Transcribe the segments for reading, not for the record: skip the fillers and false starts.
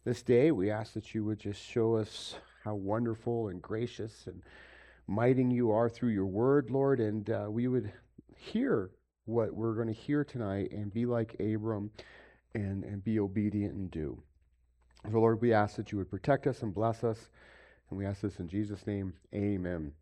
this day. We ask that you would just show us how wonderful and gracious and mighty you are through your word, Lord, and we would hear what we're going to hear tonight and be like Abram and be obedient and do. So, Lord, we ask that you would protect us and bless us, and we ask this in Jesus' name. Amen.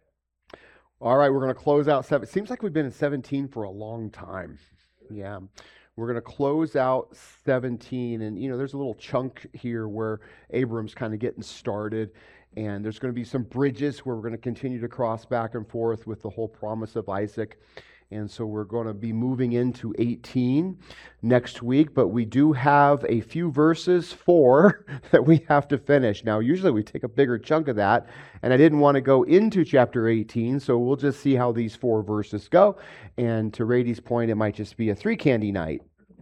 All right, we're going to close out 7. It seems like we've been in 17 for a long time. Yeah. We're going to close out 17, and there's a little chunk here where Abram's kind of getting started, and there's going to be some bridges where we're going to continue to cross back and forth with the whole promise of Isaac. And so we're going to be moving into 18 next week, but we do have a few verses 4 that we have to finish. Now, usually we take a bigger chunk of that, and I didn't want to go into chapter 18, so we'll just see how these 4 verses go. And to Rady's point, it might just be a 3-candy night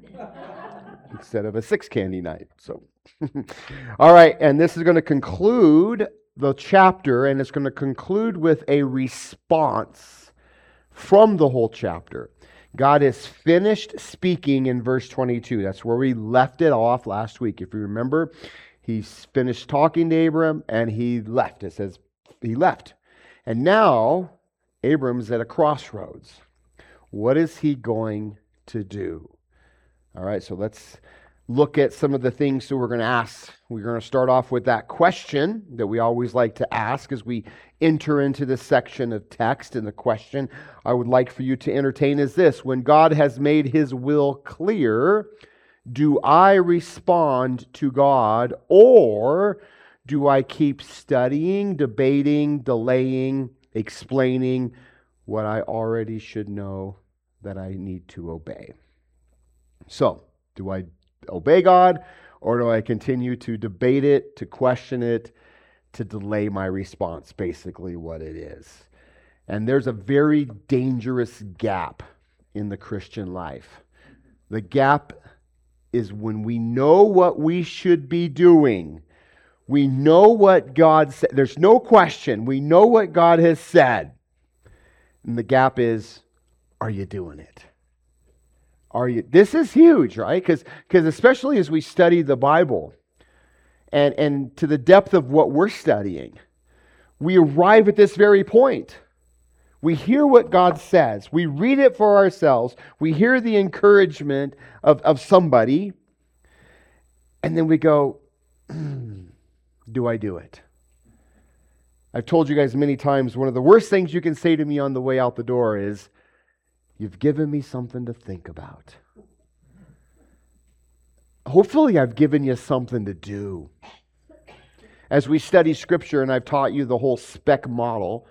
instead of a 6-candy night. So, all right, and this is going to conclude the chapter, and it's going to conclude with a response from the whole chapter. God is finished speaking in verse 22. That's where we left it off last week. If you remember, he's finished talking to Abram and he left. It says he left. And now Abram's at a crossroads. What is he going to do? All right, so let's look at some of the things that we're going to ask. We're going to start off with that question that we always like to ask as we enter into this section of text. And the question I would like for you to entertain is this: when God has made his will clear, do I respond to God, or do I keep studying, debating, delaying, explaining what I already should know that I need to obey? So, do I obey God, or do I continue to debate it, to question it, to delay my response? Basically what it is. And there's a very dangerous gap in the Christian life. The gap is when we know what we should be doing. We know what God said. There's no question. We know what God has said. And the gap is, are you doing it? This is huge, right? Because especially as we study the Bible and to the depth of what we're studying, we arrive at this very point. We hear what God says. We read it for ourselves. We hear the encouragement of somebody. And then we go, do I do it? I've told you guys many times, one of the worst things you can say to me on the way out the door is, you've given me something to think about. Hopefully, I've given you something to do. As we study Scripture, and I've taught you the whole SPEC model,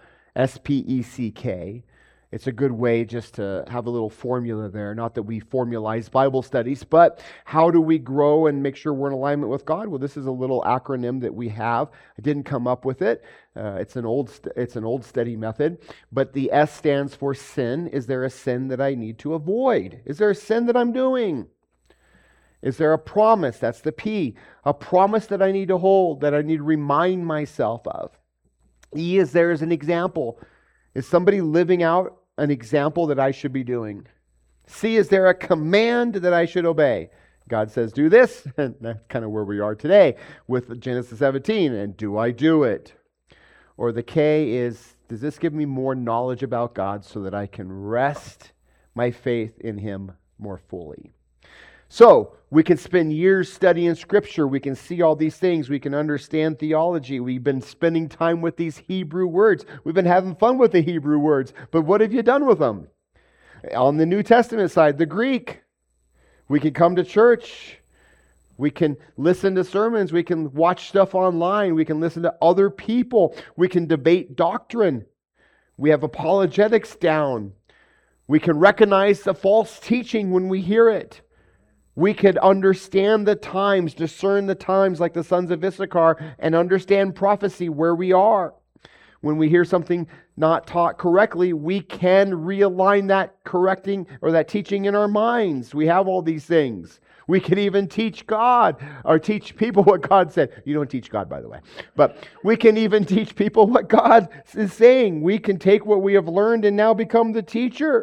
SPECK, it's a good way just to have a little formula there. Not that we formalize Bible studies, but how do we grow and make sure we're in alignment with God? Well, this is a little acronym that we have. I didn't come up with it. It's an old study method. But the S stands for sin. Is there a sin that I need to avoid? Is there a sin that I'm doing? Is there a promise? That's the P. A promise that I need to hold, that I need to remind myself of. E is there as an example. Is somebody living out an example that I should be doing? C, is there a command that I should obey? God says, do this. And that's kind of where we are today with Genesis 17. And do I do it? Or the K is, does this give me more knowledge about God so that I can rest my faith in Him more fully? So, we can spend years studying Scripture. We can see all these things. We can understand theology. We've been spending time with these Hebrew words. We've been having fun with the Hebrew words. But what have you done with them? On the New Testament side, the Greek. We can come to church. We can listen to sermons. We can watch stuff online. We can listen to other people. We can debate doctrine. We have apologetics down. We can recognize the false teaching when we hear it. We could understand the times, discern the times like the sons of Issachar, and understand prophecy where we are. When we hear something not taught correctly, we can realign that correcting or that teaching in our minds. We have all these things. We can even teach God or teach people what God said. You don't teach God, by the way. But we can even teach people what God is saying. We can take what we have learned and now become the teacher.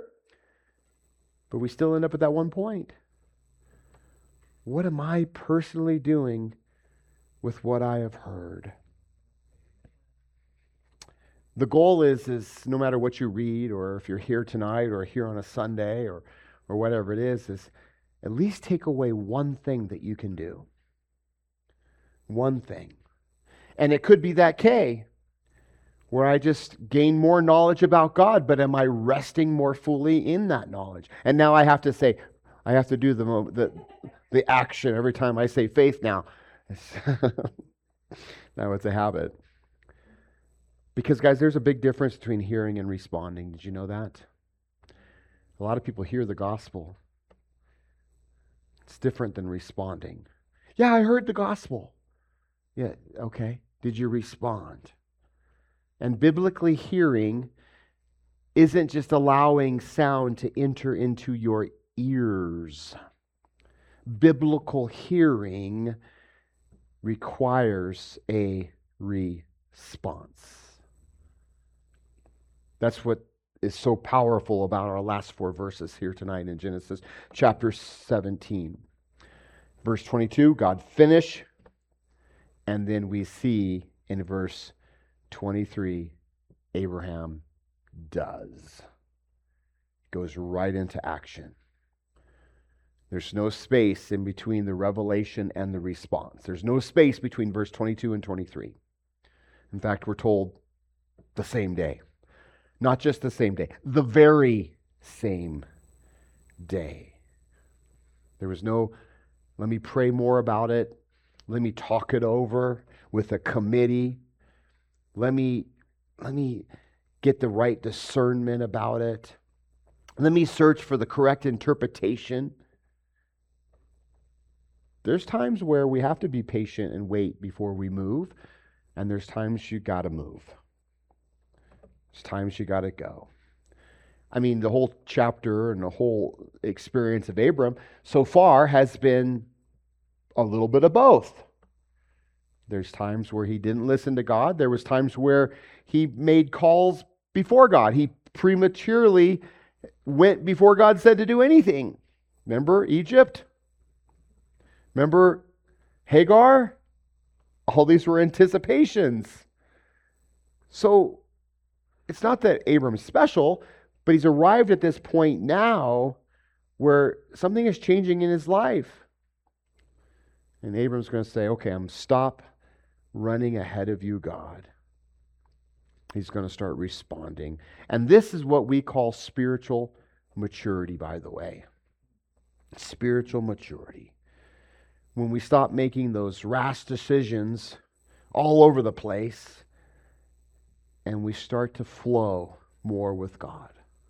But we still end up at that one point. What am I personally doing with what I have heard. The goal is no matter what you read, or if you're here tonight or here on a Sunday or whatever it is at least take away one thing that you can do. One thing. And it could be that K, where I just gain more knowledge about God, but am I resting more fully in that knowledge? And now I have to say, I have to do the action every time I say faith now. Now it's a habit. Because, guys, there's a big difference between hearing and responding. Did you know that? A lot of people hear the gospel. It's different than responding. Yeah, I heard the gospel. Yeah, okay. Did you respond? And biblically hearing isn't just allowing sound to enter into your ears. Biblical hearing requires a response. That's what is so powerful about our last 4 verses here tonight in Genesis chapter 17. Verse 22, God finish. And then we see in verse 23, Abraham does. Goes right into action. There's no space in between the revelation and the response. There's no space between verse 22 and 23. In fact, we're told the same day. Not just the same day, the very same day. There was no, let me pray more about it. Let me talk it over with a committee. Let me get the right discernment about it. Let me search for the correct interpretation. There's times where we have to be patient and wait before we move, and there's times you got to move. There's times you got to go. I mean, the whole chapter and the whole experience of Abram so far has been a little bit of both. There's times where he didn't listen to God. There was times where he made calls before God. He prematurely went before God said to do anything. Remember Egypt? Remember Hagar? All these were anticipations. So it's not that Abram's special, but he's arrived at this point now where something is changing in his life. And Abram's going to say, okay, I'm stop running ahead of you, God. He's going to start responding. And this is what we call spiritual maturity, by the way. Spiritual maturity. When we stop making those rash decisions all over the place and we start to flow more with God.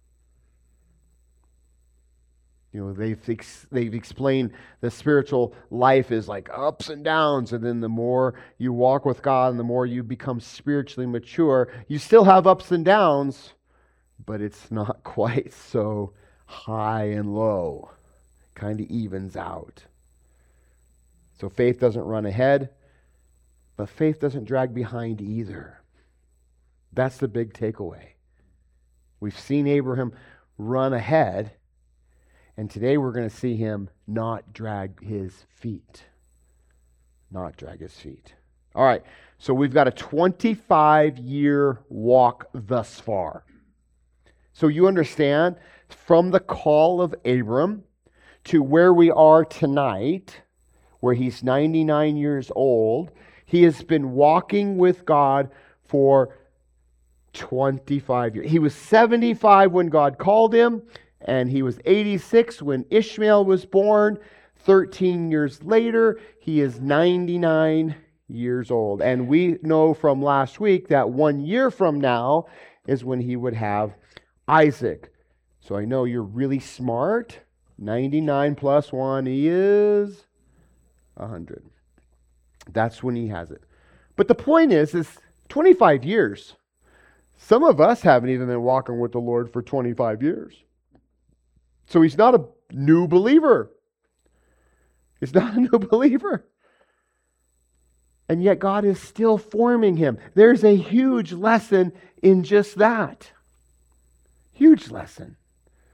You know, they've explained the spiritual life is like ups and downs, and then the more you walk with God and the more you become spiritually mature, you still have ups and downs, but it's not quite so high and low. Kind of evens out. So faith doesn't run ahead, but faith doesn't drag behind either. That's the big takeaway. We've seen Abraham run ahead, and today we're going to see him not drag his feet. Not drag his feet. All right, so we've got a 25-year walk thus far. So you understand, from the call of Abram to where we are tonight, where he's 99 years old, he has been walking with God for 25 years. He was 75 when God called him, and he was 86 when Ishmael was born. 13 years later, he is 99 years old. And we know from last week that 1 year from now is when he would have Isaac. So I know you're really smart. 99 plus 1 is 100. That's when he has it. But the point is 25 years. Some of us haven't even been walking with the Lord for 25 years. So he's not a new believer. He's not a new believer. And yet God is still forming him. There's a huge lesson in just that. Huge lesson.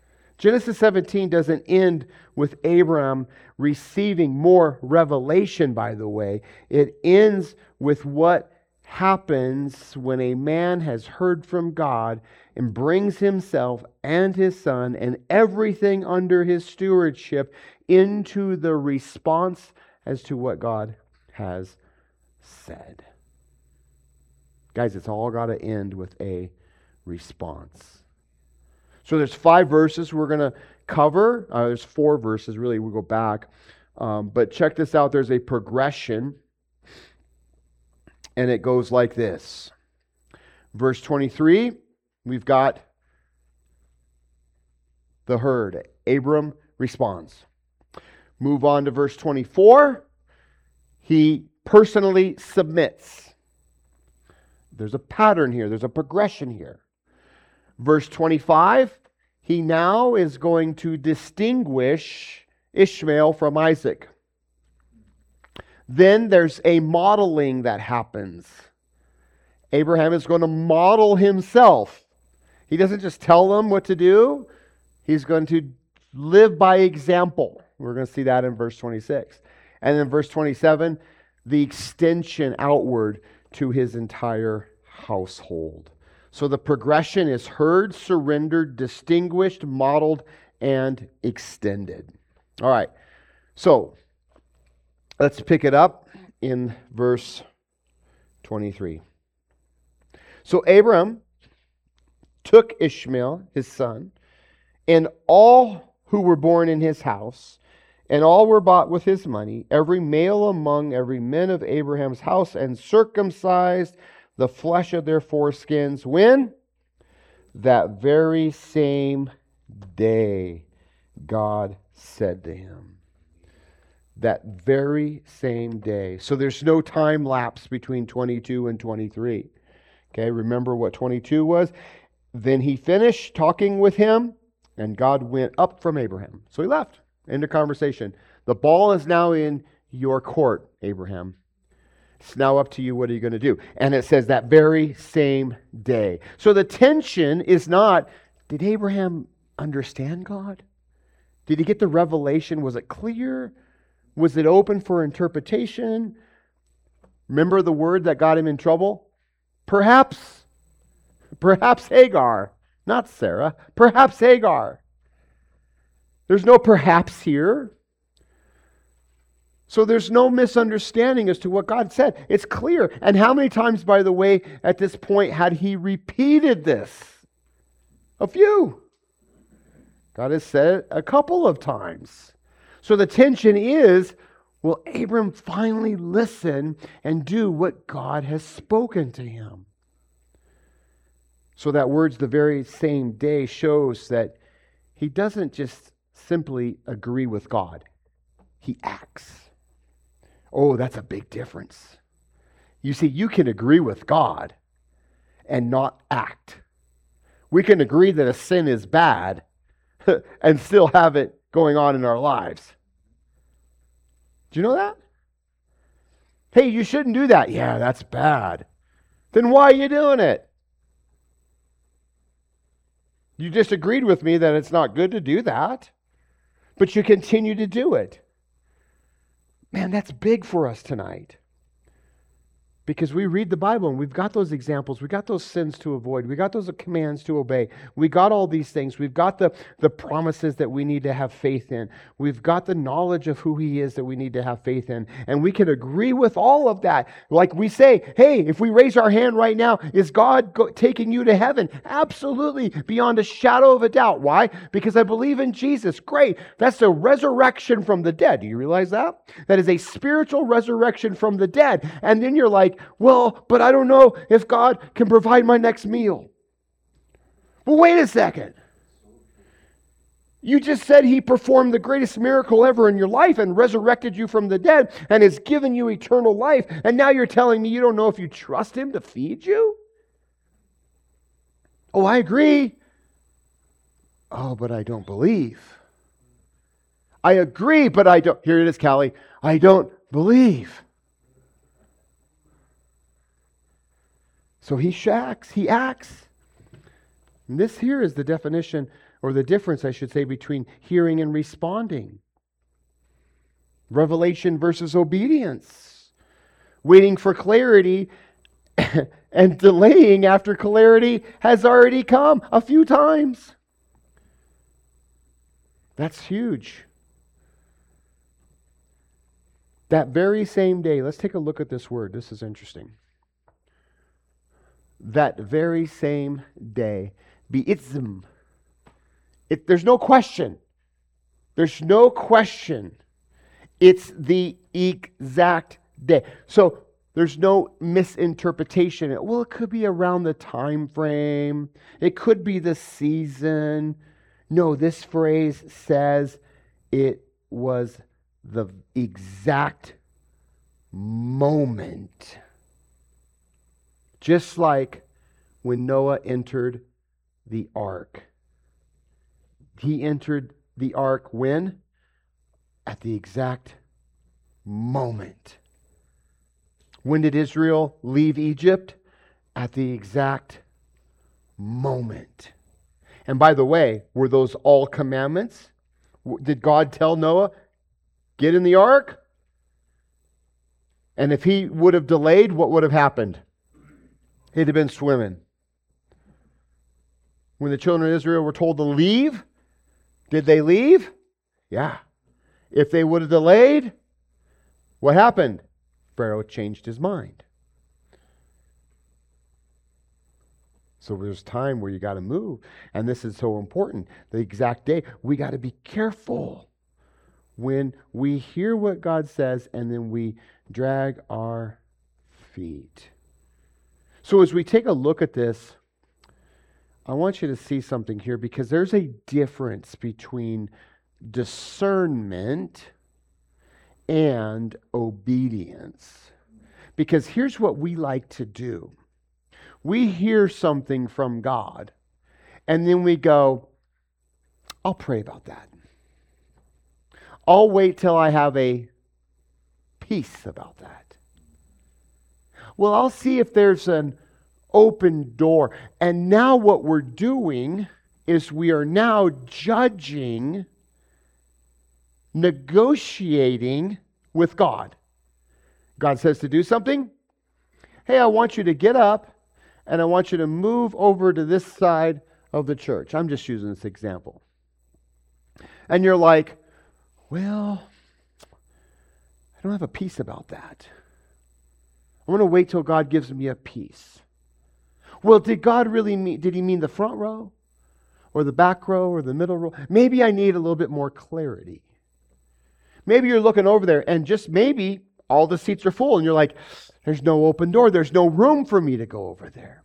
Genesis 17 doesn't end with Abraham receiving more revelation, by the way. It ends with what happens when a man has heard from God and brings himself and his son and everything under his stewardship into the response as to what God has said. Guys, it's all got to end with a response. So there's 5 verses we're going to cover. There's 4 verses, really. We'll go back. But check this out. There's a progression. And it goes like this. Verse 23, we've got the herd. Abram responds. Move on to verse 24. He personally submits. There's a pattern here. There's a progression here. Verse 25, he now is going to distinguish Ishmael from Isaac. Then there's a modeling that happens. Abraham is going to model himself. He doesn't just tell them what to do. He's going to live by example. We're going to see that in verse 26. And then verse 27, the extension outward to his entire household. So the progression is heard, surrendered, distinguished, modeled, and extended. All right. So let's pick it up in verse 23. So Abram took Ishmael, his son, and all who were born in his house, and all were bought with his money, every male among every men of Abraham's house, and circumcised the flesh of their foreskins. When? That very same day, God said to him. That very same day. So there's no time lapse between 22 and 23. Okay, remember what 22 was? Then he finished talking with him, and God went up from Abraham. So he left. End of conversation. The ball is now in your court, Abraham. It's now up to you. What are you going to do? And it says that very same day. So the tension is not, did Abraham understand God? Did he get the revelation? Was it clear? Was it open for interpretation? Remember the word that got him in trouble? Perhaps Hagar, not Sarah. Perhaps Hagar. There's no perhaps here. So there's no misunderstanding as to what God said. It's clear. And how many times, by the way, at this point had he repeated this? A few. God has said it a couple of times. So the tension is, will Abram finally listen and do what God has spoken to him? So that word's the very same day shows that he doesn't just simply agree with God. He acts. Oh, that's a big difference. You see, you can agree with God and not act. We can agree that a sin is bad and still have it going on in our lives. Do you know that? Hey, you shouldn't do that. Yeah, that's bad. Then why are you doing it? You just agreed with me that it's not good to do that, but you continue to do it. Man, that's big for us tonight. Because we read the Bible and we've got those examples. We got those sins to avoid. We got those commands to obey. We got all these things. We've got the promises that we need to have faith in. We've got the knowledge of who He is that we need to have faith in. And we can agree with all of that. Like we say, hey, if we raise our hand right now, is God taking you to heaven? Absolutely, beyond a shadow of a doubt. Why? Because I believe in Jesus. Great. That's a resurrection from the dead. Do you realize that? That is a spiritual resurrection from the dead. And then you're like, well, but I don't know if God can provide my next meal. Well, wait a second. You just said He performed the greatest miracle ever in your life and resurrected you from the dead and has given you eternal life. And now you're telling me you don't know if you trust Him to feed you? Oh, I agree. Oh, but I don't believe. I agree, but I don't. Here it is, Callie. I don't believe. So he acts. And this here is the definition. or the difference, I should say, between hearing and responding. Revelation versus obedience. Waiting for clarity and delaying after clarity has already come a few times. That's huge. That very same day, let's take a look at this word. This is interesting. That very same day, bi'itzim. There's no question. There's no question. It's the exact day. So there's no misinterpretation. Well, it could be around the time frame. It could be the season. No, this phrase says it was the exact moment. Just like when Noah entered the ark. He entered the ark when? At the exact moment. When did Israel leave Egypt? At the exact moment. And by the way, were those all commandments? Did God tell Noah, get in the ark? And if he would have delayed, what would have happened? He'd have been swimming. When the children of Israel were told to leave, did they leave? Yeah. If they would have delayed, what happened? Pharaoh changed his mind. So there's time where you got to move. And this is so important. The exact day, we got to be careful when we hear what God says and then we drag our feet. So as we take a look at this, I want you to see something here, because there's a difference between discernment and obedience. Because here's what we like to do. We hear something from God, and then we go, I'll pray about that. I'll wait till I have a peace about that. Well, I'll see if there's an open door. And now what we're doing is we are now judging, negotiating with God. God says to do something. Hey, I want you to get up and I want you to move over to this side of the church. I'm just using this example. And you're like, well, I don't have a peace about that. I'm going to wait till God gives me a peace. Well, did God really mean, did he mean the front row or the back row or the middle row? Maybe I need a little bit more clarity. Maybe you're looking over there and just maybe all the seats are full and you're like, there's no open door. There's no room for me to go over there.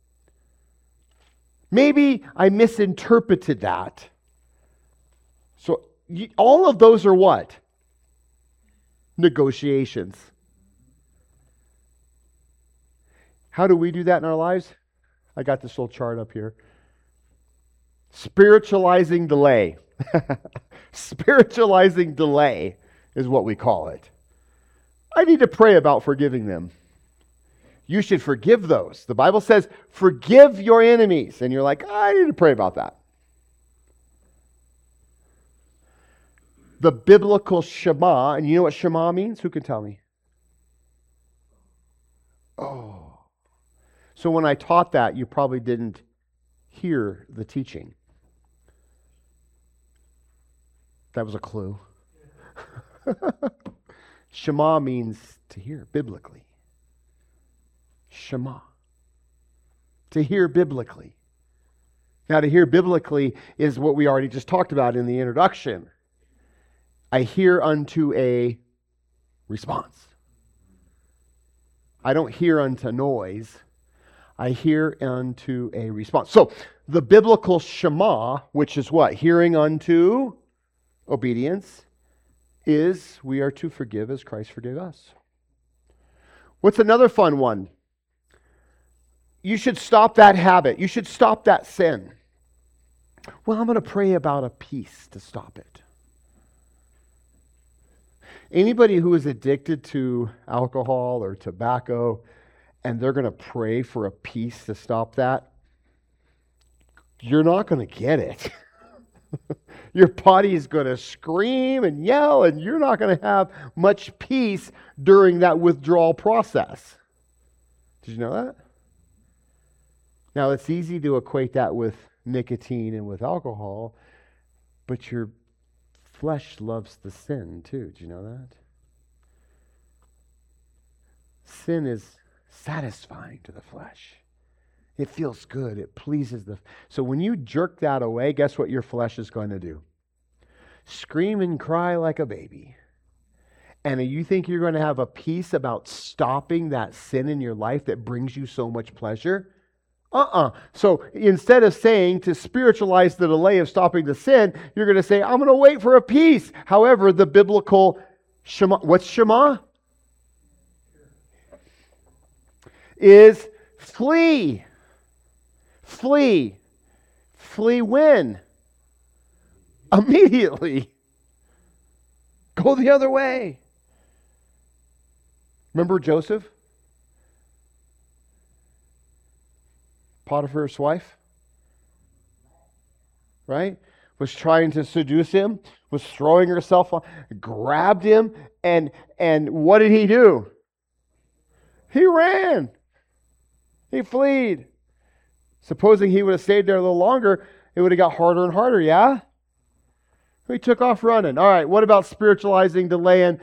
Maybe I misinterpreted that. So all of those are what? Negotiations. How do we do that in our lives? I got this little chart up here. Spiritualizing delay. Spiritualizing delay is what we call it. I need to pray about forgiving them. You should forgive those. The Bible says, forgive your enemies. And you're like, I need to pray about that. The biblical Shema, and you know what Shema means? Who can tell me? Oh. So when I taught that, you probably didn't hear the teaching. That was a clue. Shema means to hear biblically. Shema. To hear biblically. Now, to hear biblically is what we already just talked about in the introduction. I hear unto a response. I don't hear unto noise. I hear unto a response. So, the biblical Shema, which is what? Hearing unto obedience, is we are to forgive as Christ forgave us. What's another fun one? You should stop that habit. You should stop that sin. Well, I'm going to pray about a peace to stop it. Anybody who is addicted to alcohol or tobacco and they're going to pray for a peace to stop that, you're not going to get it. Your body is going to scream and yell, and you're not going to have much peace during that withdrawal process. Did you know that? Now, it's easy to equate that with nicotine and with alcohol, but your flesh loves the sin too. Did you know that? Sin is satisfying to the flesh. It feels good. It pleases the... So when you jerk that away, guess what your flesh is going to do? Scream and cry like a baby. And you think you're going to have a peace about stopping that sin in your life that brings you so much pleasure? So instead of saying to spiritualize the delay of stopping the sin, you're going to say, I'm going to wait for a peace. However, the biblical Shema, what's Shema? Is flee. Flee. Flee when? Immediately. Go the other way. Remember Joseph? Potiphar's wife? Right? Was trying to seduce him, was throwing herself on, grabbed him, and what did he do? He ran. He fled. Supposing he would have stayed there a little longer, it would have got harder and harder, yeah? He took off running. All right, what about spiritualizing, delaying?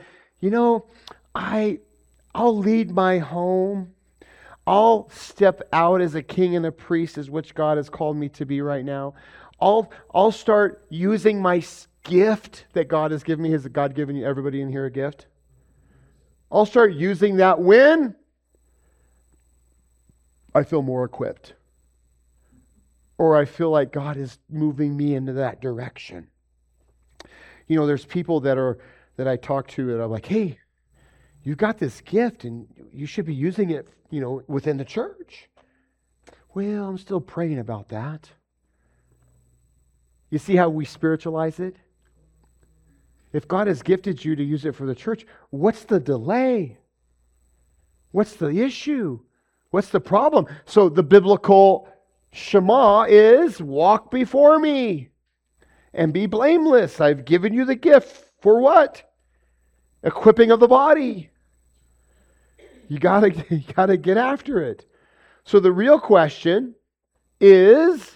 I'll lead my home. I'll step out as a king and a priest, as which God has called me to be right now. I'll start using my gift that God has given me. Has God given everybody in here a gift? I'll start using that when I feel more equipped. Or I feel like God is moving me into that direction. There's people that I talk to and I'm like, hey, you've got this gift and you should be using it, within the church. Well, I'm still praying about that. You see how we spiritualize it? If God has gifted you to use it for the church, what's the delay? What's the issue? What's the problem? So the biblical Shema is walk before me and be blameless. I've given you the gift for what? Equipping of the body. You gotta get after it. So the real question is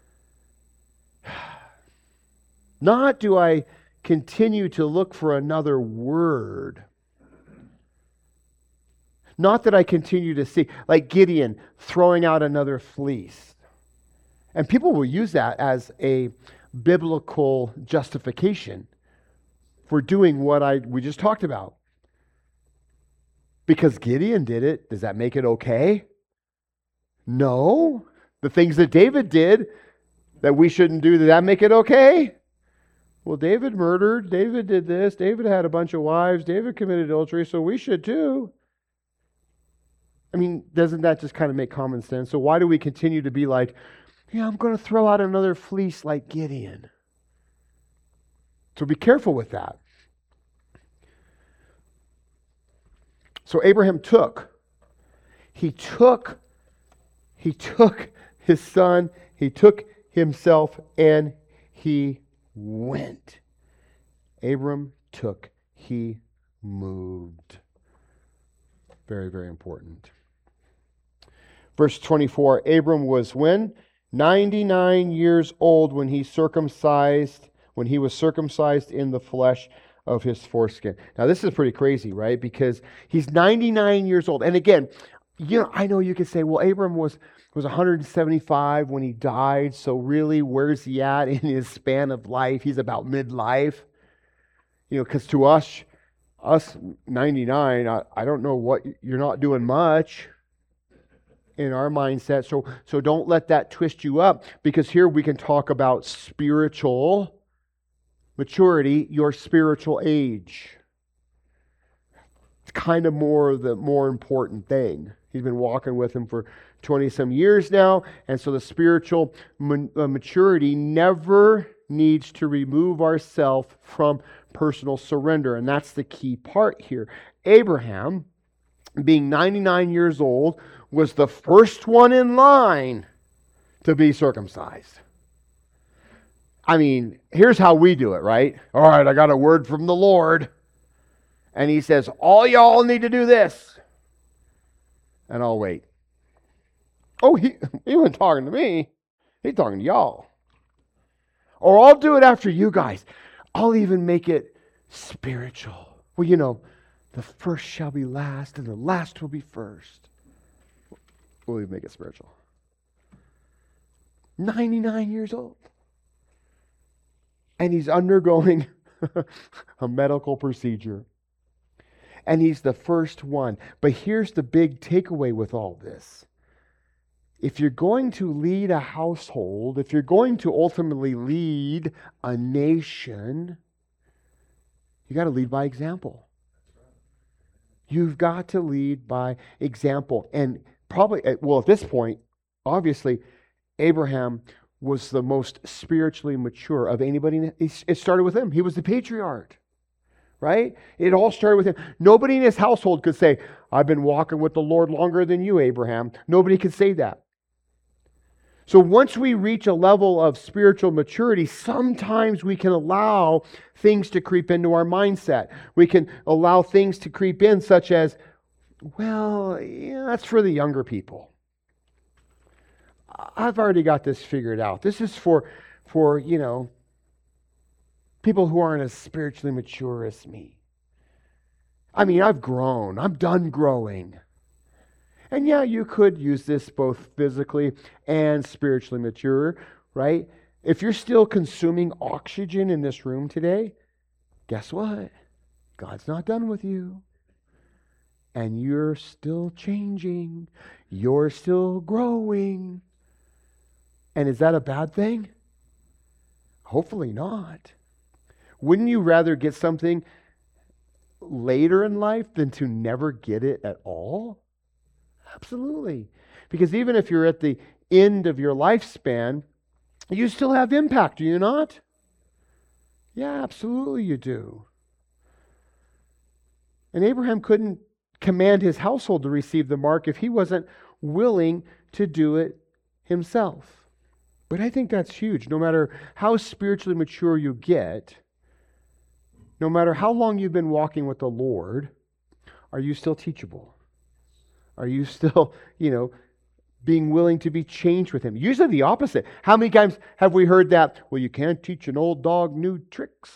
not do I continue to look for another word. Not that I continue to see, like Gideon throwing out another fleece. And people will use that as a biblical justification for doing what we just talked about. Because Gideon did it, does that make it okay? No. The things that David did that we shouldn't do, did that make it okay? Well, David murdered, David did this, David had a bunch of wives, David committed adultery, so we should too. I mean, doesn't that just kind of make common sense? So why do we continue to be like, I'm going to throw out another fleece like Gideon? So be careful with that. So Abraham took his son, he took himself, and he went. Abram took, he moved. Very, very important. Verse 24, Abram was when? 99 years old when he was circumcised in the flesh of his foreskin. Now this is pretty crazy, right? Because he's 99 years old. And again, I know you could say, well, Abram was 175 when he died, so really, where's he at in his span of life? He's about midlife. Because to us 99, I don't know what, you're not doing much in our mindset. So don't let that twist you up, because here we can talk about spiritual maturity, your spiritual age. It's kind of the more important thing. He's been walking with him for 20-some years now, and so the spiritual maturity never needs to remove ourselves from personal surrender, and that's the key part here. Abraham, being 99 years old, was the first one in line to be circumcised. I mean, here's how we do it, right? All right, I got a word from the Lord. And he says, all y'all need to do this. And I'll wait. Oh, he wasn't talking to me. He's talking to y'all. Or I'll do it after you guys. I'll even make it spiritual. Well, the first shall be last and the last will be first. We'll even make it spiritual. 99 years old. And he's undergoing a medical procedure. And he's the first one. But here's the big takeaway with all this. If you're going to lead a household, if you're going to ultimately lead a nation, you got to lead by example. You've got to lead by example. And probably, well, at this point, obviously, Abraham was the most spiritually mature of anybody. It started with him. He was the patriarch, right? It all started with him. Nobody in his household could say, I've been walking with the Lord longer than you, Abraham. Nobody could say that. So once we reach a level of spiritual maturity, sometimes we can allow things to creep into our mindset. We can allow things to creep in such as, well, yeah, that's for the younger people. I've already got this figured out. This is for people who aren't as spiritually mature as me. I mean, I've grown. I'm done growing. And yeah, you could use this both physically and spiritually mature, right? If you're still consuming oxygen in this room today, guess what? God's not done with you. And you're still changing. You're still growing. And is that a bad thing? Hopefully not. Wouldn't you rather get something later in life than to never get it at all? Absolutely. Because even if you're at the end of your lifespan, you still have impact, do you not? Yeah, absolutely you do. And Abraham couldn't command his household to receive the mark if he wasn't willing to do it himself. But I think that's huge. No matter how spiritually mature you get, no matter how long you've been walking with the Lord, are you still teachable? Are you still, being willing to be changed with him? Usually the opposite. How many times have we heard that, well, you can't teach an old dog new tricks?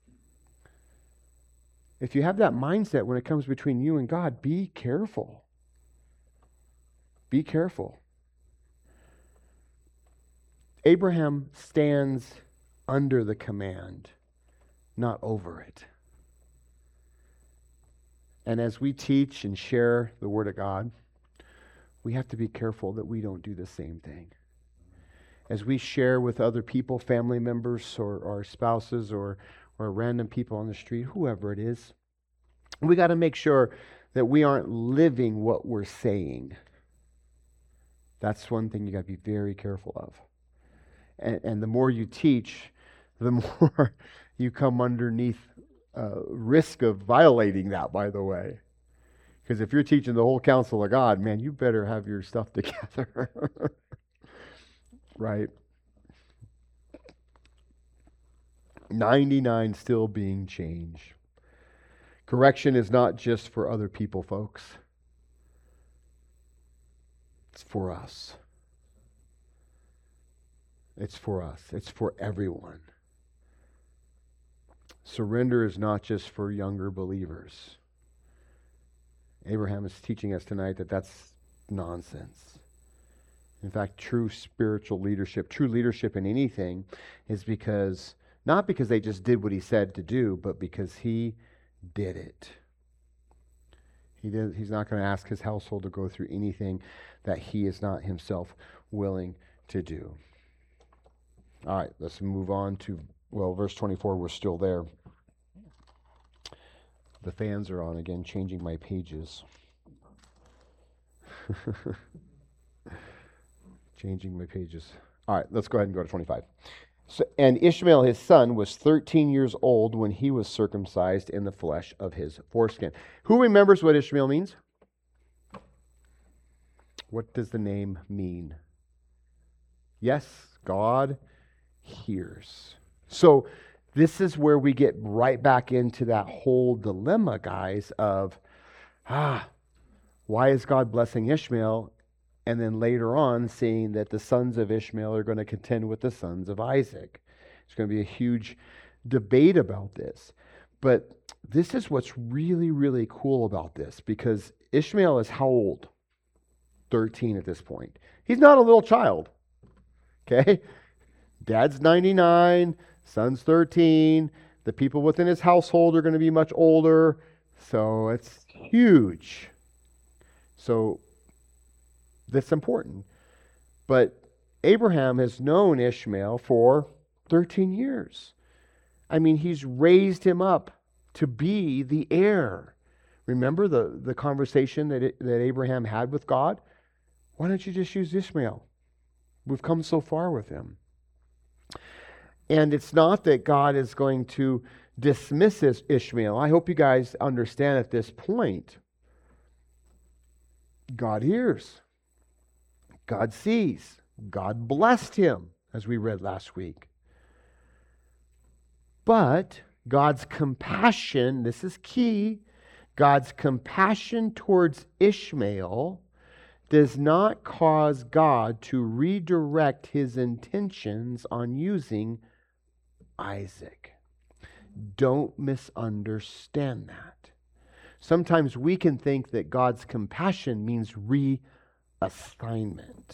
If you have that mindset when it comes between you and God, be careful. Be careful. Abraham stands under the command, not over it. And as we teach and share the Word of God, we have to be careful that we don't do the same thing. As we share with other people, family members or our spouses or random people on the street, whoever it is, we got to make sure that we aren't living what we're saying. That's one thing you got to be very careful of. And the more you teach, the more you come underneath risk of violating that, by the way. Because if you're teaching the whole counsel of God, man, you better have your stuff together. Right? 99 still being changed. Correction is not just for other people, folks. It's for us. It's for us. It's for everyone. Surrender is not just for younger believers. Abraham is teaching us tonight that that's nonsense. In fact, true spiritual leadership, true leadership in anything is not because they just did what he said to do, but because he did it. He's not going to ask his household to go through anything that he is not himself willing to do. All right, let's move on to, verse 24, we're still there. The fans are on again, changing my pages. Changing my pages. All right, let's go ahead and go to 25. And Ishmael, his son, was 13 years old when he was circumcised in the flesh of his foreskin. Who remembers what Ishmael means? What does the name mean? Yes, God hears. So this is where we get right back into that whole dilemma, guys, of, why is God blessing Ishmael? And then later on, seeing that the sons of Ishmael are going to contend with the sons of Isaac. It's going to be a huge debate about this. But this is what's really, really cool about this, because Ishmael is how old? 13 at this point. He's not a little child. Okay? Dad's 99, son's 13. The people within his household are going to be much older. So it's huge. So that's important. But Abraham has known Ishmael for 13 years. I mean, he's raised him up to be the heir. Remember the conversation that Abraham had with God? Why don't you just use Ishmael? We've come so far with him. And it's not that God is going to dismiss Ishmael. I hope you guys understand at this point. God hears. God sees. God blessed him, as we read last week. But God's compassion, this is key, God's compassion towards Ishmael does not cause God to redirect his intentions on using Isaac. Don't misunderstand that. Sometimes we can think that God's compassion means reassignment.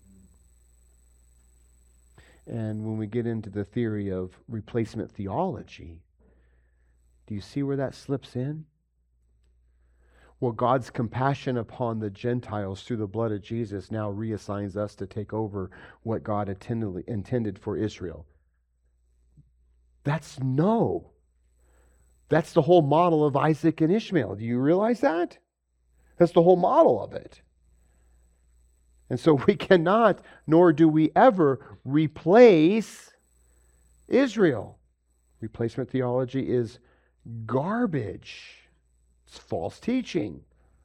And when we get into the theory of replacement theology, do you see where that slips in? Well, God's compassion upon the Gentiles through the blood of Jesus now reassigns us to take over what God intended for Israel. That's the whole model of Isaac and Ishmael. Do you realize that? That's the whole model of it. And so we cannot, nor do we ever, replace Israel. Replacement theology is garbage. It's false teaching.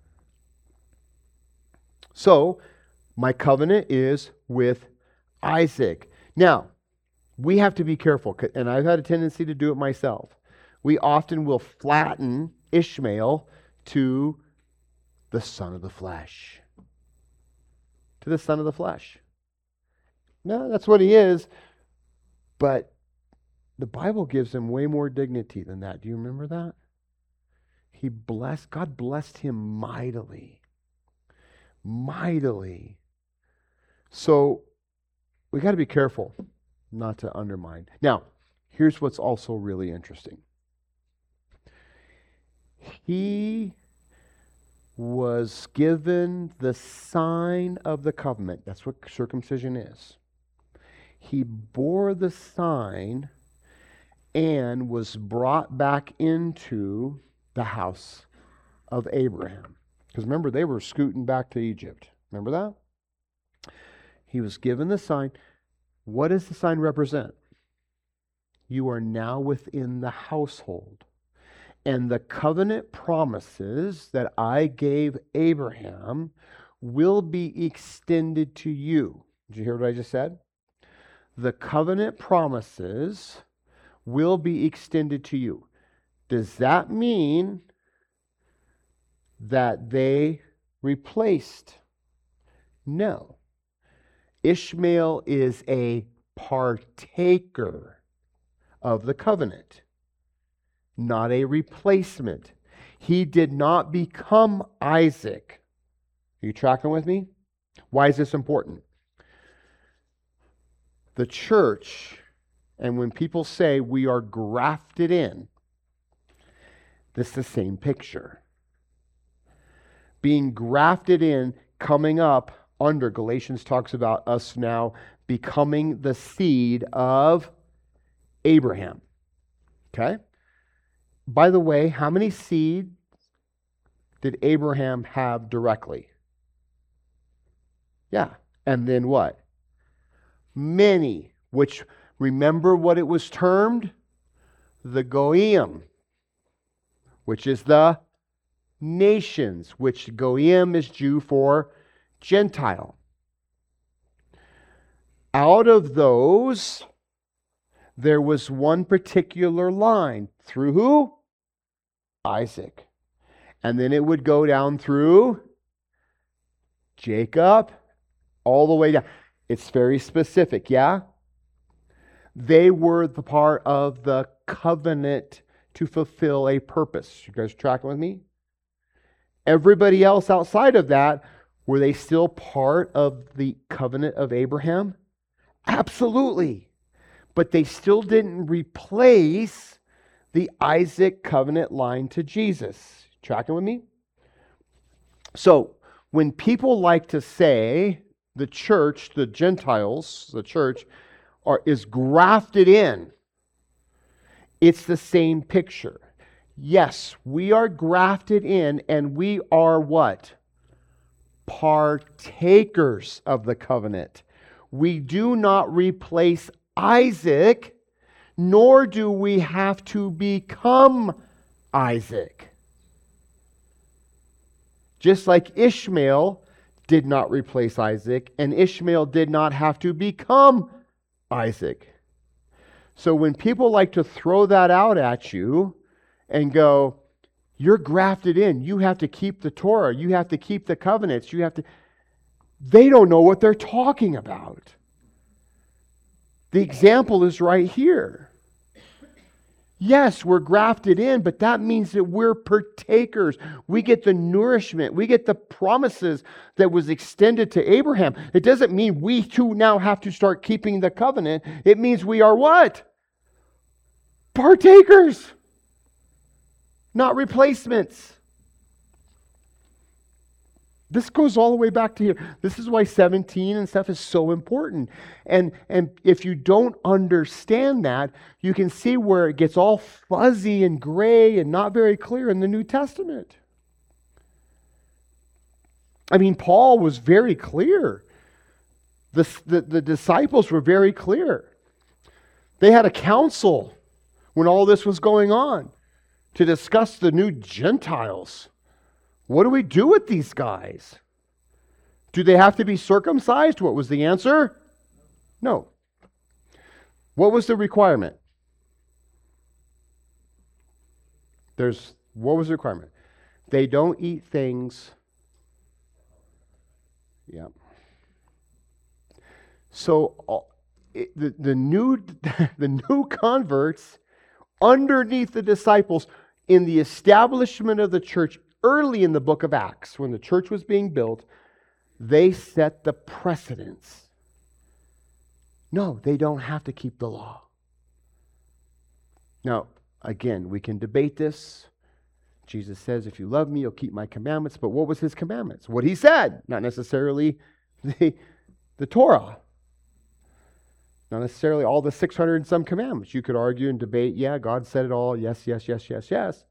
So, my covenant is with Isaac. Now, we have to be careful, and I've had a tendency to do it myself. We often will flatten Ishmael to the son of the flesh. To the son of the flesh. No, that's what he is. But the Bible gives him way more dignity than that. Do you remember that? God blessed him mightily. Mightily. So we got to be careful not to undermine. Now, here's what's also really interesting. He was given the sign of the covenant. That's what circumcision is. He bore the sign and was brought back into the house of Abraham. Because remember, they were scooting back to Egypt. Remember that? He was given the sign. What does the sign represent? You are now within the household. And the covenant promises that I gave Abraham will be extended to you. Did you hear what I just said? The covenant promises will be extended to you. Does that mean that they replaced? No. Ishmael is a partaker of the covenant, not a replacement. He did not become Isaac. Are you tracking with me? Why is this important? The church, and when people say we are grafted in, this is the same picture. Being grafted in, coming up under, Galatians talks about us now becoming the seed of Abraham. Okay? By the way, how many seeds did Abraham have directly? Yeah. And then what? Many, which, remember what it was termed? The Goyim, which is the nations, which Goyim is Jew for Gentile. Out of those, There was one particular line. Through who? Isaac. And then it would go down through Jacob, all the way down. It's very specific, yeah? They were the part of the covenant to fulfill a purpose. You guys tracking with me? Everybody else outside of that, were they still part of the covenant of Abraham? Absolutely. But they still didn't replace the Isaac covenant line to Jesus. Tracking with me? So, when people like to say the church, the Gentiles, the church, is grafted in, it's the same picture. Yes, we are grafted in, and we are what? Partakers of the covenant. We do not replace Isaac, nor do we have to become Isaac. Just like Ishmael did not replace Isaac, and Ishmael did not have to become Isaac. So when people like to throw that out at you and go, you're grafted in, you have to keep the Torah, you have to keep the covenants, they don't know what they're talking about. The example is right here. Yes, we're grafted in, but that means that we're partakers. We get the nourishment. We get the promises that was extended to Abraham. It doesn't mean we too now have to start keeping the covenant. It means we are what? Partakers, not replacements. This goes all the way back to here. This is why 17 and stuff is so important. And if you don't understand that, you can see where it gets all fuzzy and gray and not very clear in the New Testament. I mean, Paul was very clear. The disciples were very clear. They had a council when all this was going on to discuss the new Gentiles. What do we do with these guys? Do they have to be circumcised? What was the answer? No. What was the requirement? What was the requirement? They don't eat things. Yeah. So the new converts underneath the disciples in the establishment of the church early in the book of Acts, when the church was being built, they set the precedence. No, they don't have to keep the law. Now, again, we can debate this. Jesus says, if you love me, you'll keep my commandments. But what was his commandments? What he said, not necessarily the Torah. Not necessarily all the 600 and some commandments. You could argue and debate, yeah, God said it all. Yes, yes, yes, yes, yes.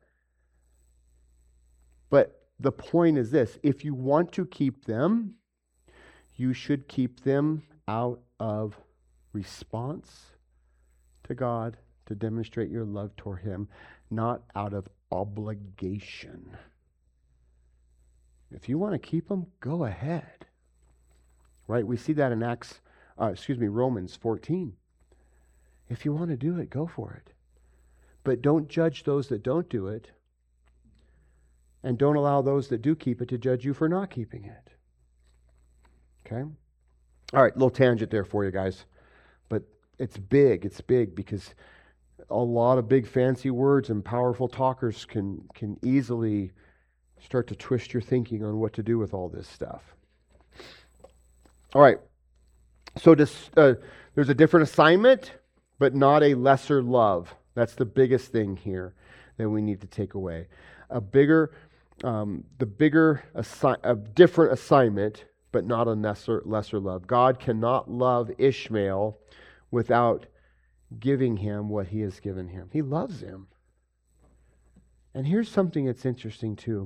But the point is this: if you want to keep them, you should keep them out of response to God to demonstrate your love toward him, not out of obligation. If you want to keep them, go ahead. Right? We see that in Romans 14. If you want to do it, go for it. But don't judge those that don't do it. And don't allow those that do keep it to judge you for not keeping it. Okay? All right, little tangent there for you guys. But it's big because a lot of big fancy words and powerful talkers can easily start to twist your thinking on what to do with all this stuff. All right. So there's a different assignment, but not a lesser love. That's the biggest thing here that we need to take away. A different assignment, but not a lesser love. God cannot love Ishmael without giving him what he has given him. He loves him. And here's something that's interesting too.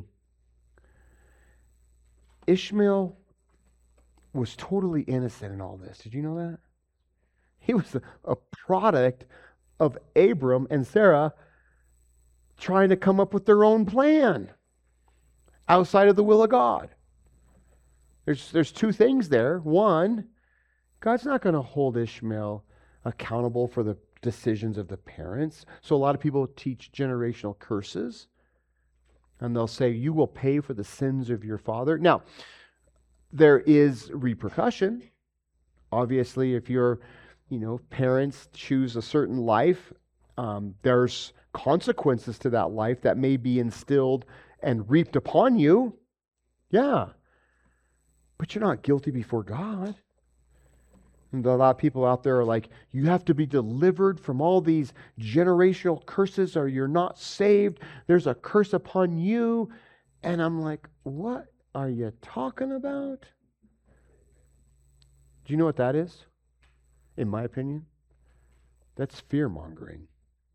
Ishmael was totally innocent in all this. Did you know that? He was a product of Abram and Sarah trying to come up with their own plan outside of the will of God. There's two things there. One, God's not going to hold Ishmael accountable for the decisions of the parents. So a lot of people teach generational curses, and they'll say, you will pay for the sins of your father. Now, there is repercussion. Obviously, if your parents choose a certain life, there's consequences to that life that may be instilled and reaped upon you. Yeah. But you're not guilty before God. And a lot of people out there are like, you have to be delivered from all these generational curses or you're not saved. There's a curse upon you. And I'm like, what are you talking about? Do you know what that is? In my opinion, that's fear-mongering.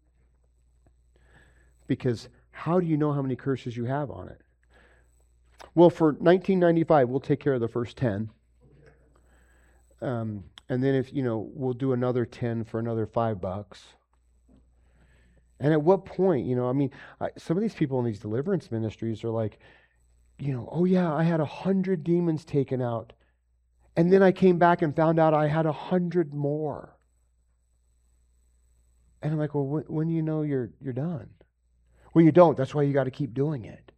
Because how do you know how many curses you have on it? Well, for $19.95, we'll take care of the first 10. And then if, we'll do another 10 for another $5. And at what point, some of these people in these deliverance ministries are like, oh yeah, I had 100 demons taken out. And then I came back and found out I had 100 more. And I'm like, well, when do you know you're done? Well, you don't. That's why you got to keep doing it.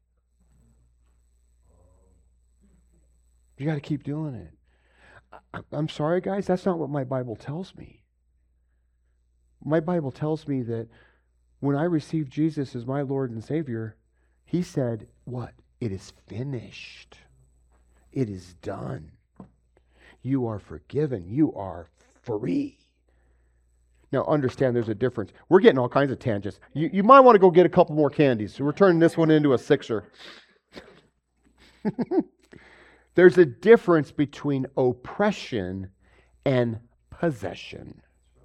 You got to keep doing it. I'm sorry, guys, that's not what my Bible tells me. My Bible tells me that when I received Jesus as my Lord and Savior, He said, what? It is finished. It is done. You are forgiven. You are free. Now, understand there's a difference. We're getting all kinds of tangents. You might want to go get a couple more candies. So we're turning this one into a sixer. There's a difference between oppression and possession.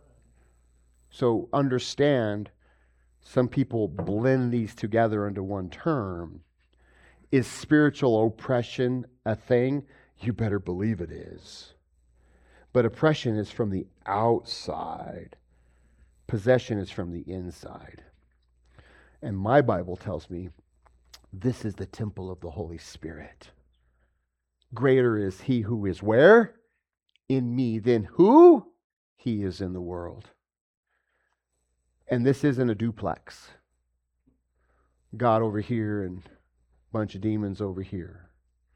So understand, some people blend these together into one term. Is spiritual oppression a thing? You better believe it is. But oppression is from the outside. Possession is from the inside. And my Bible tells me this is the temple of the Holy Spirit. Greater is He who is where? In me than who? He is in the world. And this isn't a duplex. God over here and a bunch of demons over here.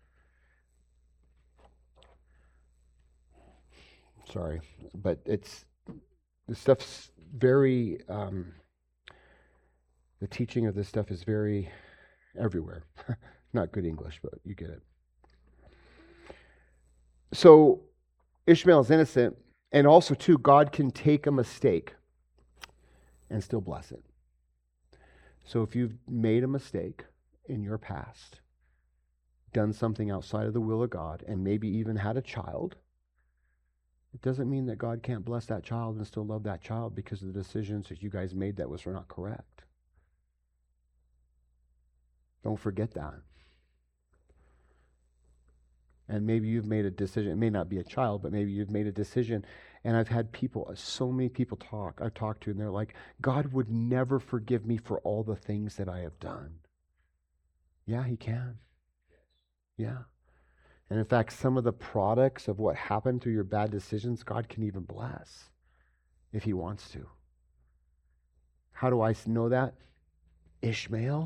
Sorry, but this stuff's very, the teaching of this stuff is very everywhere. Not good English, but you get it. So Ishmael is innocent, and also too, God can take a mistake and still bless it. So if you've made a mistake in your past, done something outside of the will of God, and maybe even had a child, it doesn't mean that God can't bless that child and still love that child because of the decisions that you guys made that was not correct. Don't forget that. And maybe you've made a decision. It may not be a child, but maybe you've made a decision. And I've had people, so many people I've talked to, and they're like, God would never forgive me for all the things that I have done. Yeah, He can. Yeah. And in fact, some of the products of what happened through your bad decisions, God can even bless if He wants to. How do I know that? Ishmael.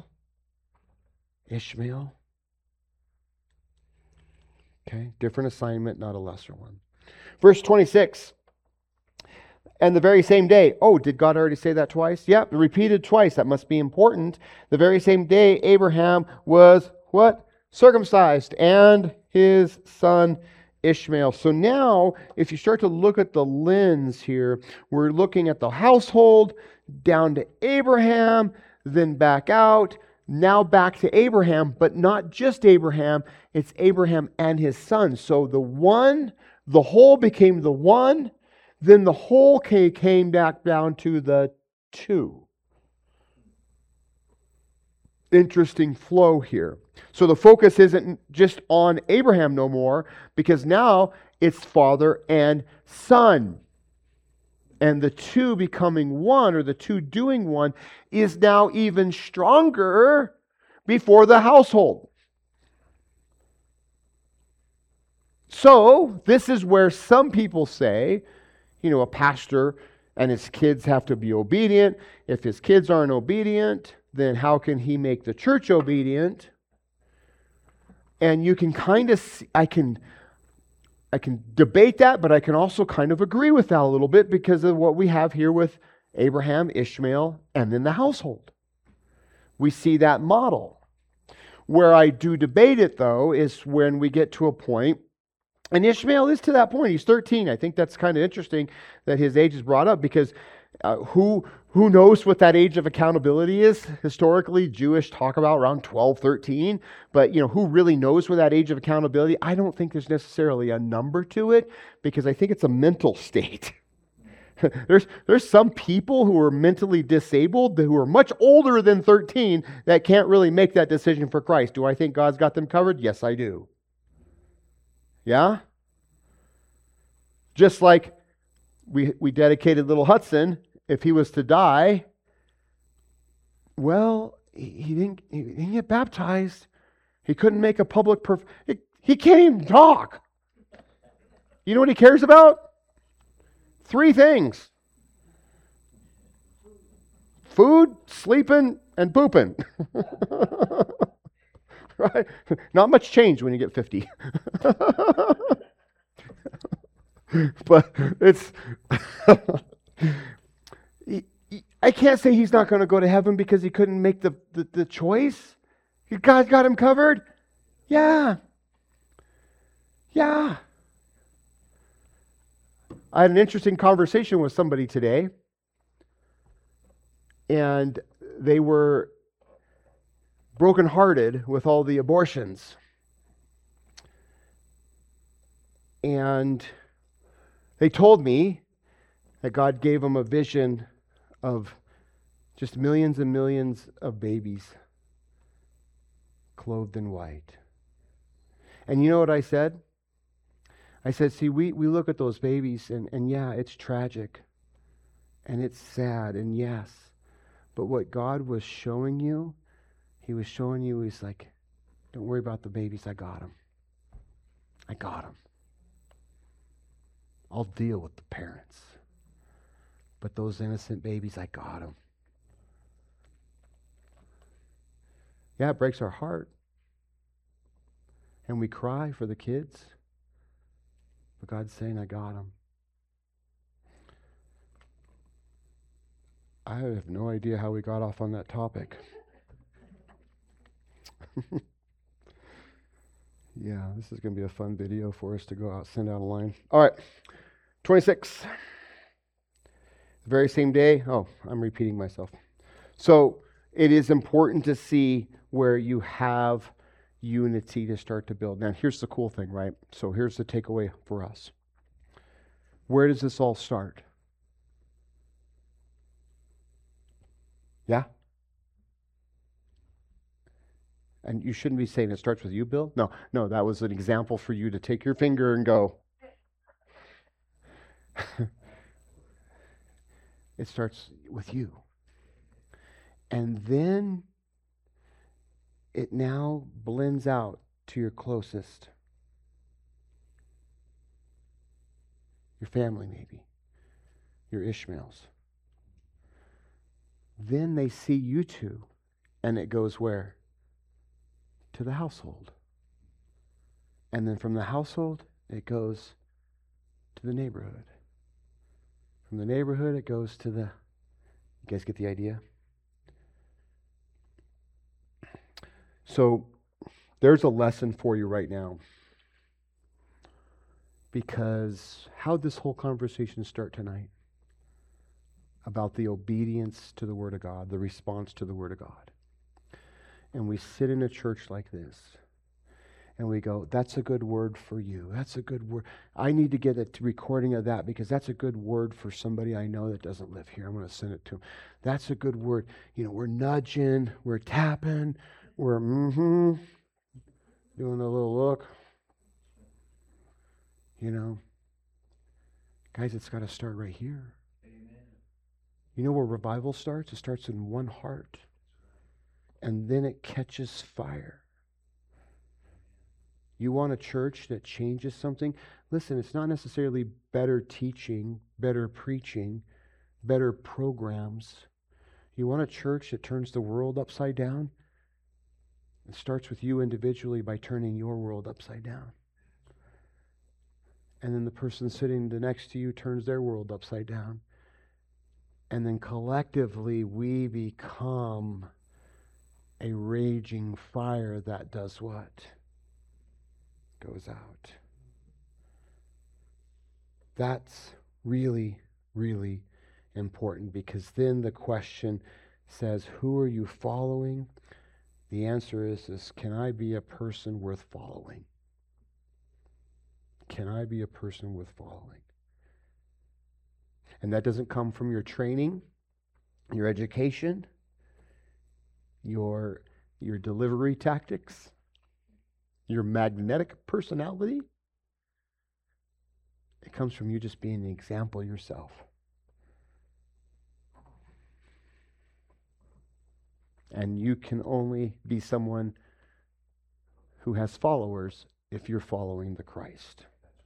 Okay, different assignment, not a lesser one. Verse 26. And the very same day. Oh, did God already say that twice? Yep, repeated twice. That must be important. The very same day, Abraham was what? Circumcised, and his son Ishmael. So now, if you start to look at the lens here, we're looking at the household, down to Abraham, then back out, now back to Abraham, but not just Abraham, it's Abraham and his son. So the whole became the one, then the whole came back down to the two. Interesting flow here. So the focus isn't just on Abraham no more, because now it's father and son. And the two becoming one, or the two doing one, is now even stronger before the household. So this is where some people say, a pastor And his kids have to be obedient. If his kids aren't obedient, then how can he make the church obedient? And you can kind of see, I can debate that, but I can also kind of agree with that a little bit because of what we have here with Abraham, Ishmael, and then the household. We see that model. Where I do debate it, though, is when we get to a point, and Ishmael is to that point. He's 13. I think that's kind of interesting that his age is brought up because who knows what that age of accountability is? Historically, Jewish talk about around 12, 13. But, who really knows what that age of accountability? I don't think there's necessarily a number to it because I think it's a mental state. There's some people who are mentally disabled who are much older than 13 that can't really make that decision for Christ. Do I think God's got them covered? Yes, I do. Yeah? Just like we dedicated little Hudson, if he was to die, well, he didn't get baptized. He couldn't make a public he can't even talk. You know what he cares about? 3 things. Food, sleeping, and pooping. Right? Not much change when you get 50. But it's... I can't say he's not going to go to heaven because he couldn't make the choice. God got him covered? Yeah. Yeah. I had an interesting conversation with somebody today, and they were brokenhearted with all the abortions. And they told me that God gave them a vision of just millions and millions of babies clothed in white. And you know what I said? I said, see, we look at those babies and yeah, it's tragic and it's sad and yes, but what God was showing you, He was showing you, He's like, don't worry about the babies, I got them. I got them. I'll deal with the parents. But those innocent babies, I got them. Yeah, it breaks our heart. And we cry for the kids. But God's saying, I got them. I have no idea how we got off on that topic. Yeah, this is going to be a fun video for us to go out, send out a line. All right, 26. The very same day. Oh, I'm repeating myself. So it is important to see where you have unity to start to build. Now, here's the cool thing, right? So here's the takeaway for us. Where does this all start? Yeah? And you shouldn't be saying it starts with you, Bill. No, that was an example for you to take your finger and go. It starts with you. And then it now blends out to your closest. Your family, maybe. Your Ishmaels. Then they see you two, and it goes where? To the household. And then from the household, it goes to the neighborhood. From the neighborhood, it goes to the... You guys get the idea? So, there's a lesson for you right now. Because how'd this whole conversation start tonight? About the obedience to the Word of God, the response to the Word of God. And we sit in a church like this, and we go, that's a good word for you. That's a good word. I need to get a recording of that because that's a good word for somebody I know that doesn't live here. I'm going to send it to them. That's a good word. We're nudging, we're tapping, we're doing a little look. Guys, it's got to start right here. Amen. You know where revival starts? It starts in one heart. And then it catches fire. You want a church that changes something? Listen, it's not necessarily better teaching, better preaching. better programs. You want a church that turns the world upside down? It starts with you individually by turning your world upside down. And then the person sitting next to you turns their world upside down. And then collectively we become a raging fire that does what? Goes out. That's really, really important, because then the question says, who are you following? The answer is can I be a person worth following? Can I be a person worth following? And that doesn't come from your training, your education, your delivery tactics, your magnetic personality. It comes from you just being an example yourself. And you can only be someone who has followers if you're following the Christ.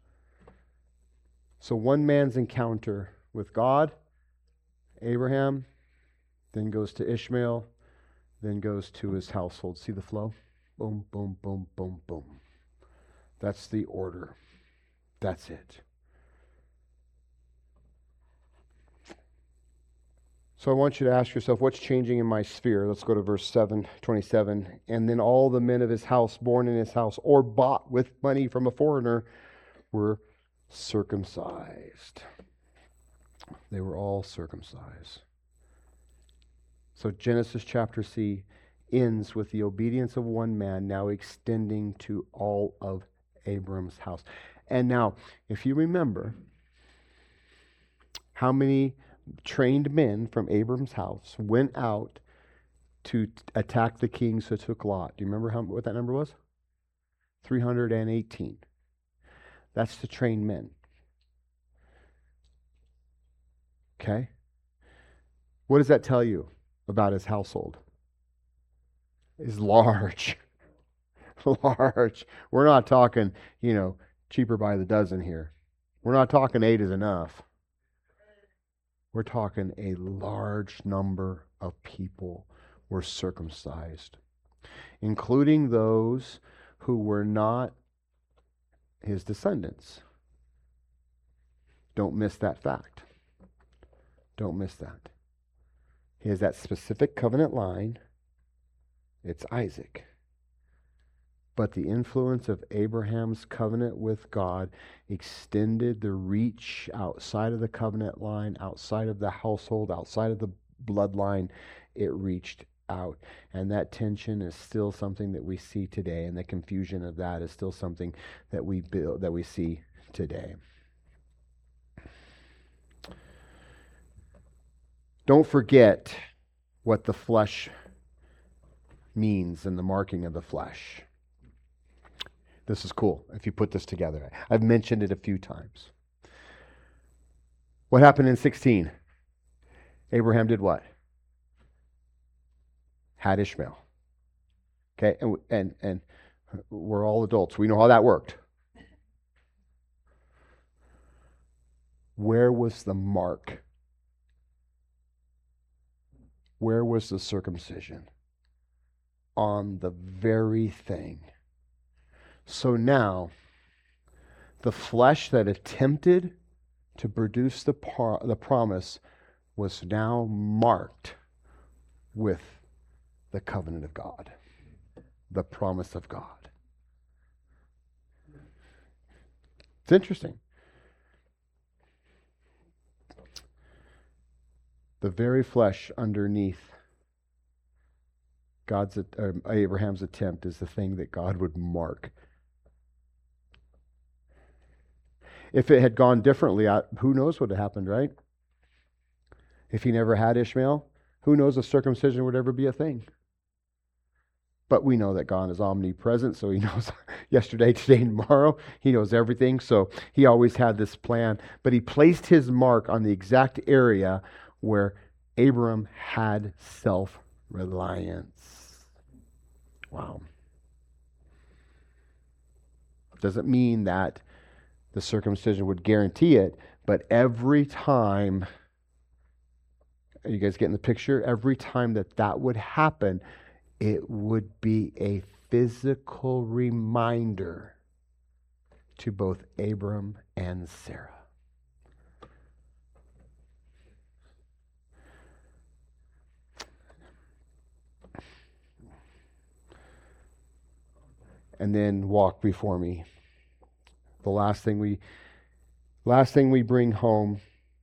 So one man's encounter with God, Abraham, then goes to Ishmael, then goes to his household. See the flow? Boom, boom, boom, boom, boom. That's the order. That's it. So I want you to ask yourself, what's changing in my sphere? Let's go to verse 27. And then all the men of his house, born in his house, or bought with money from a foreigner, were circumcised. They were all circumcised. So Genesis chapter C ends with the obedience of one man, now extending to all of Abram's house. And now, if you remember, how many trained men from Abram's house went out to attack the kings who took Lot? Do you remember what that number was? 318. That's the trained men. Okay? What does that tell you about his household? It's large. Large. We're not talking, cheaper by the dozen here. We're not talking 8 is enough. We're talking a large number of people were circumcised, including those who were not his descendants. Don't miss that fact. Don't miss that. He has that specific covenant line. It's Isaac. But the influence of Abraham's covenant with God extended the reach outside of the covenant line, outside of the household, outside of the bloodline. It reached out. And that tension is still something that we see today, and the confusion of that is still something that we see today. Don't forget what the flesh means and the marking of the flesh. This is cool if you put this together. I've mentioned it a few times. What happened in 16? Abraham did what? Had Ishmael. Okay, and we're all adults. We know how that worked. Where was the mark? Where was the circumcision? On the very thing. So now, the flesh that attempted to produce the promise was now marked with the covenant of God, the promise of God. It's interesting. The very flesh underneath Abraham's attempt is the thing that God would mark. If it had gone differently, who knows what had happened, right? If he never had Ishmael, who knows if circumcision would ever be a thing? But we know that God is omnipresent, so he knows yesterday, today, and tomorrow. He knows everything, so he always had this plan. But he placed his mark on the exact area where Abram had self-reliance. Wow. Doesn't mean that the circumcision would guarantee it, but every time Are you guys getting the picture? Every time that would happen, it would be a physical reminder to both Abram and Sarah. And then walk before me. The last thing we bring home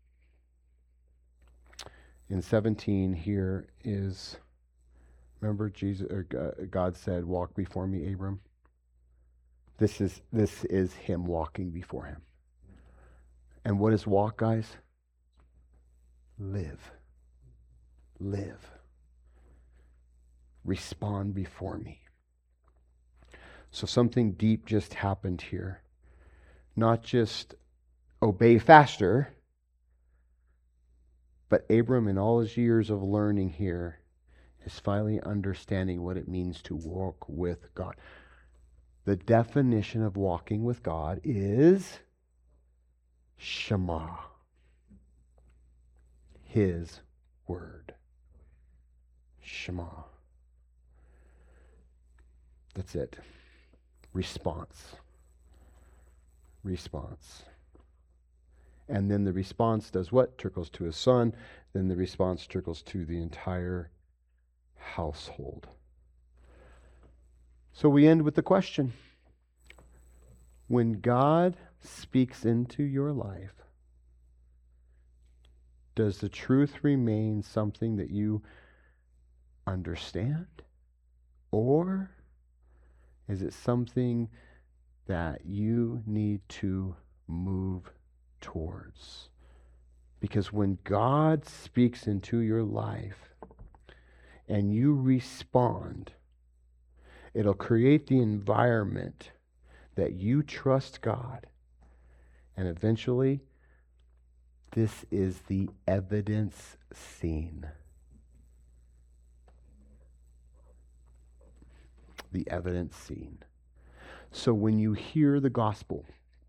in 17 here is, remember God said, walk before me, Abram. This is him walking before him. And what is walk, guys? Live. Respond before me. So something deep just happened here. Not just obey faster, but Abram, in all his years of learning here, is finally understanding what it means to walk with God. The definition of walking with God is Shema, His word. Shema. That's it. Response. And then the response does what? Trickles to his son. Then the response trickles to the entire household. So we end with the question. When God speaks into your life, does the truth remain something that you understand? Or is it something that you need to move towards? Because when God speaks into your life and you respond, it'll create the environment that you trust God. And eventually, this is the evidence seen. The evidence seen. So when you hear the gospel,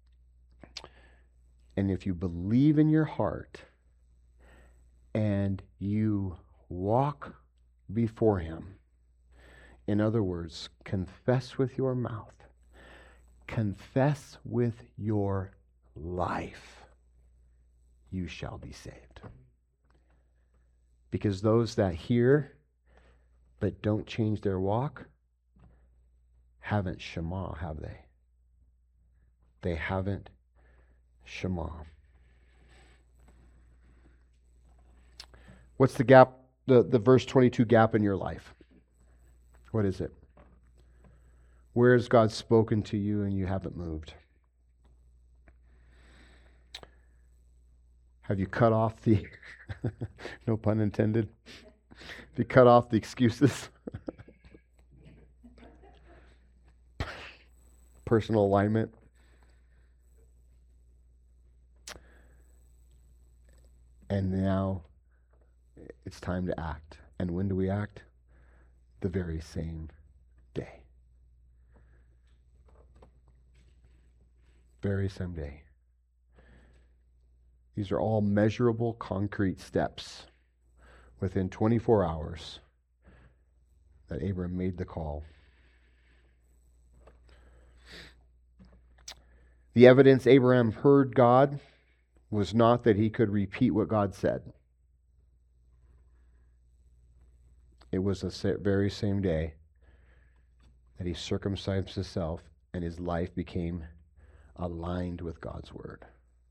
and if you believe in your heart, and you walk before Him, in other words, confess with your mouth, confess with your life, you shall be saved. Because those that hear but don't change their walk haven't Shema, have they? They haven't Shema. What's the gap, the verse 22 gap in your life? What is it? Where has God spoken to you and you haven't moved? Have you cut off the, no pun intended, have you cut off the excuses? Personal alignment. And now it's time to act. And when do we act? The very same day. Very same day. These are all measurable, concrete steps within 24 hours that Abram made the call. The evidence Abraham heard God was not that he could repeat what God said. It was the very same day that he circumcised himself and his life became aligned with God's word.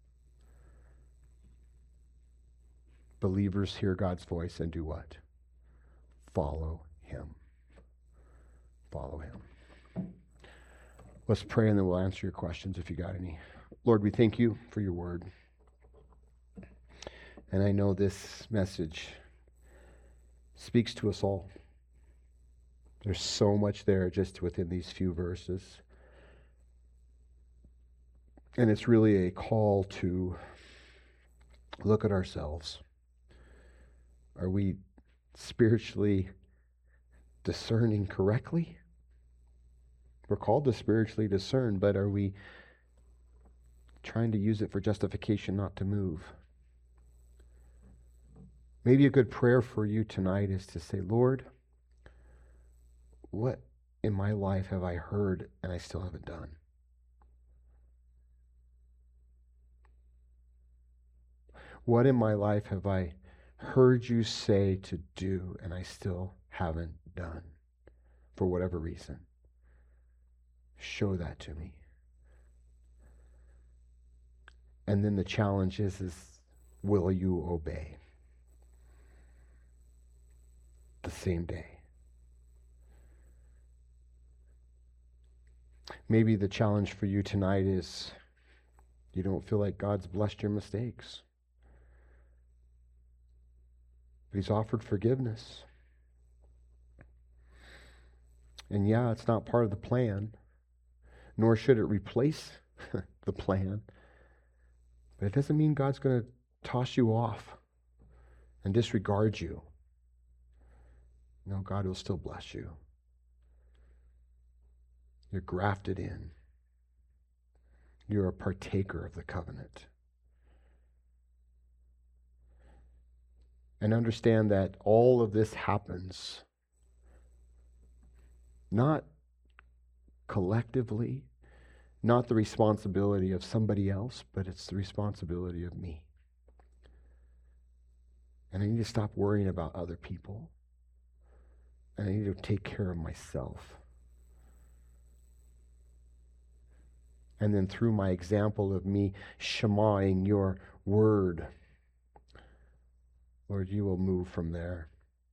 Believers hear God's voice and do what? Follow Him. Follow Him. Let's pray and then we'll answer your questions if you got any. Lord, we thank you for your word. And I know this message speaks to us all. There's so much there just within these few verses. And it's really a call to look at ourselves. Are we spiritually discerning correctly? We're called to spiritually discern, but are we trying to use it for justification not to move? Maybe a good prayer for you tonight is to say, Lord, what in my life have I heard and I still haven't done? What in my life have I heard you say to do and I still haven't done for whatever reason? Show that to me. And then the challenge is will you obey the same day? Maybe the challenge for you tonight is you don't feel like God's blessed your mistakes. But He's offered forgiveness. And yeah, it's not part of the plan, nor should it replace the plan. But it doesn't mean God's going to toss you off and disregard you. No, God will still bless you. You're grafted in. You're a partaker of the covenant. And understand that all of this happens not collectively, not the responsibility of somebody else, but it's the responsibility of me. And I need to stop worrying about other people. And I need to take care of myself. And then through my example of me shemaing your word, Lord, you will move from there.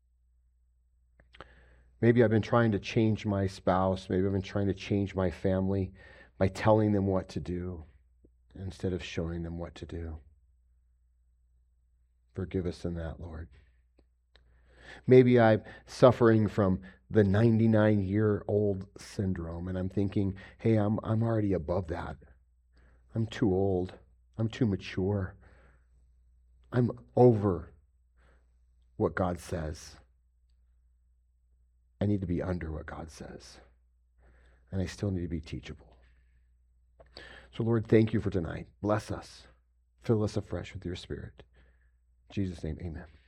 Maybe I've been trying to change my spouse. Maybe I've been trying to change my family by telling them what to do instead of showing them what to do. Forgive us in that, Lord. Maybe I'm suffering from the 99-year-old syndrome, and I'm thinking, hey, I'm already above that. I'm too old. I'm too mature. I'm over what God says. I need to be under what God says. And I still need to be teachable. So, Lord, thank you for tonight. Bless us. Fill us afresh with your Spirit. In Jesus' name, amen.